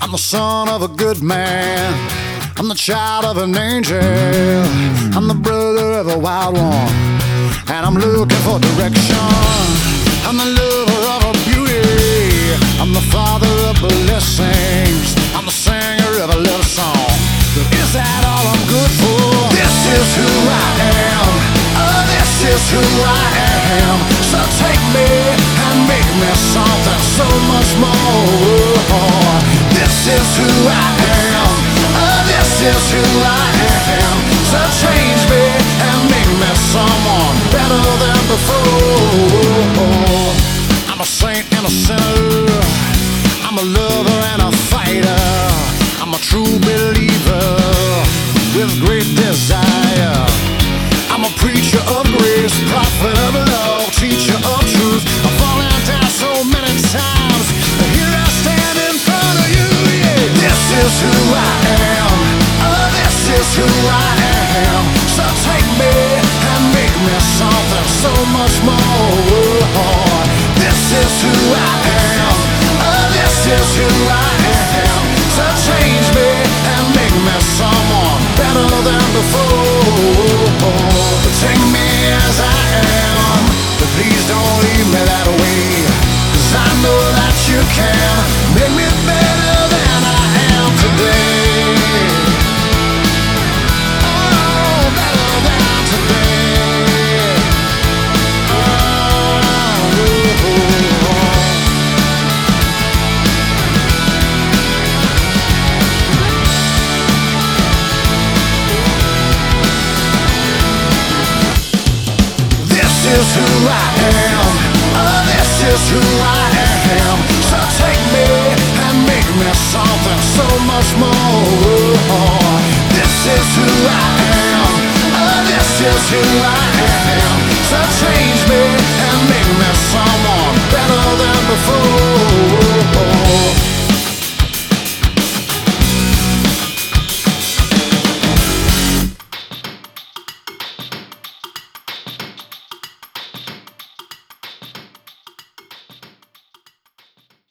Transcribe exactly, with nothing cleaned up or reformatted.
I'm the son of a good man. I'm the child of an angel. I'm the brother of a wild one, and I'm looking for direction. I'm the lover of a beauty. I'm the father of blessings. I'm the singer of a love song. But is that all I'm good for? This is who I am. Oh, this is who I am. So take me and make me something so much more. This is who I am. Oh, this is who I am. So change me and make me someone better than before. I'm a saint and a sinner. I'm a lover and a fighter. I'm a true believer with great desire. I'm a preacher of grace, prophet of love, teacher of truth. I've fallen down so many times, but here I stand in front of you, yeah. This is who I am. Oh, this is who I am. So take me and make me something so much more. This is who I am. Oh, this is who I am. So change me and make me someone better than before. Take me as I am, but please don't leave me that way. 'Cause I know that you can make me better than I am today. Oh, better than today. Oh, this is who I am. Oh, this is who I am. So take me and make me something so much more. This is who I am. Oh, this is who I am. So change me and make me someone better than before.